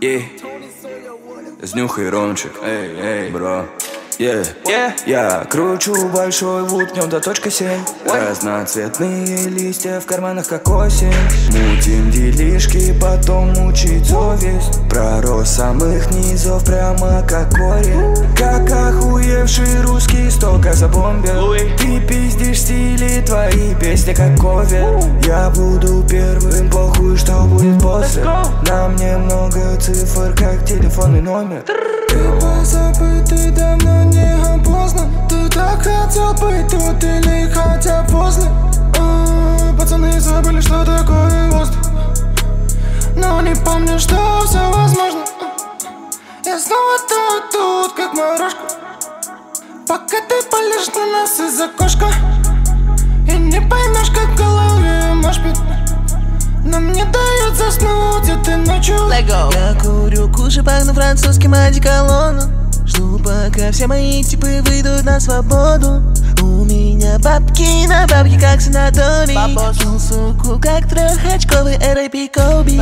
Снюхай, Ромчик, эй, бро. Я кручу большой вуд, в нем до точка 7. Разноцветные листья в карманах, как осень. Мутим делишки, потом мучить совесть. Пророс самых низов, прямо как корень. Как охуевший русский столько забомбил. Ты пиздишь стили, твои песни как ковер. Я буду первым, похуй, что будет после. На мне много цифр, как телефонный номер. Ты позабытый, давно не опознан. Ты так хотел быть тут или хотя возле. Пацаны забыли, что такое воздух, но не помню, что все возможно. Я снова тут, как морожка. Пока ты палишь на нас из окошка и не поймешь, как в голове может. Нам не дают заснуть этой ночью. Я курю куш и пахну французским одеколоном. Жду, пока все мои типы выйдут на свободу. У меня бабки на бабки, как санаторий. Кил суку, как трехочковый R.I.P. Коби.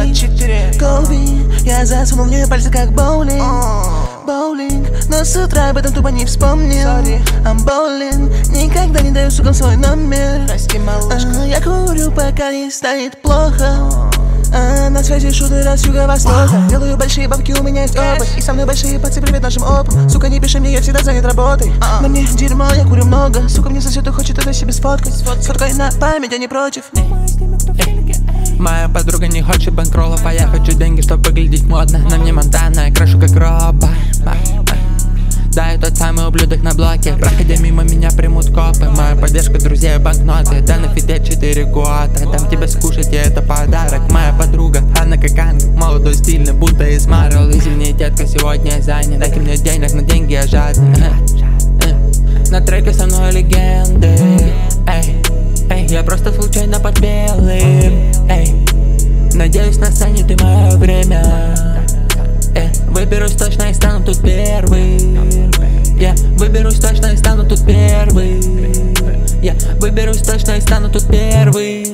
Я засунул в нее пальцы, как боулинг. Но с утра об этом тупо не вспомнил. I'm bowling, никогда не даю сукам свой номер. Я курю, пока не станет плохо. На связи шутеры с юго-востока. Делаю большие бабки, у меня есть опыт. И со мной большие пацы, привет нашим опам. Сука, не пиши мне, я всегда занят работой. На мне дерьмо, я курю много. Сука, мне сосет и хочет это себе сфоткать. Сфоткай на память, я не против. Моя подруга не хочет банкроллов, а я хочу деньги, чтобы выглядеть модно. На мне Монтана, я крашу как робот. Да, я тот самый ублюдок на блоке. Проходя мимо меня примут копы. Моя поддержка, друзья и банкноты. Да на фиде 4 года. Дам тебе скушать, и это подарок. Моя подруга, она как ангел. Молодой, стильный, будто из Марвел. Извини, детка, сегодня я занят. Дайте мне денег, на деньги я жадный. На треке со мной легенды. Я просто случайно под белым. Надеюсь, настанет и мое время. Выберусь точно и стану тут первый. Выберусь точно и стану тут первый. Выберусь точно и стану тут первый.